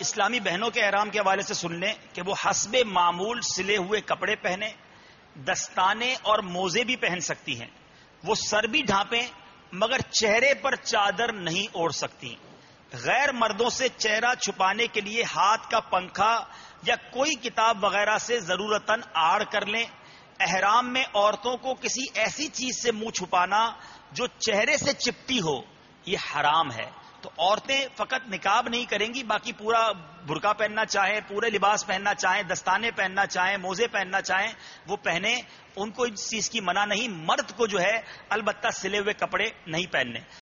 इस्लामी बहनों के एहराम के हवाले से सुन लें कि वो हस्बे मामूल सिले हुए कपड़े पहने, दस्ताने और मोजे भी पहन सकती हैं। वो सर भी ढांपें मगर चेहरे पर चादर नहीं ओढ़ सकती। गैर मर्दों से चेहरा छुपाने के लिए हाथ का पंखा या कोई किताब वगैरह से जरूरतन आड़ कर लें। एहराम में औरतों को किसी ऐसी चीज से मुंह छुपाना जो चेहरे से चिपटी हो, यह हराम है। तो औरतें फकत निकाब नहीं करेंगी, बाकी पूरा बुर्का पहनना चाहें, पूरे लिबास पहनना चाहें, दस्ताने पहनना चाहें, मोजे पहनना चाहें, वो पहने, उनको इस चीज की मना नहीं। मर्द को जो है अलबत्ता सिले हुए कपड़े नहीं पहनने।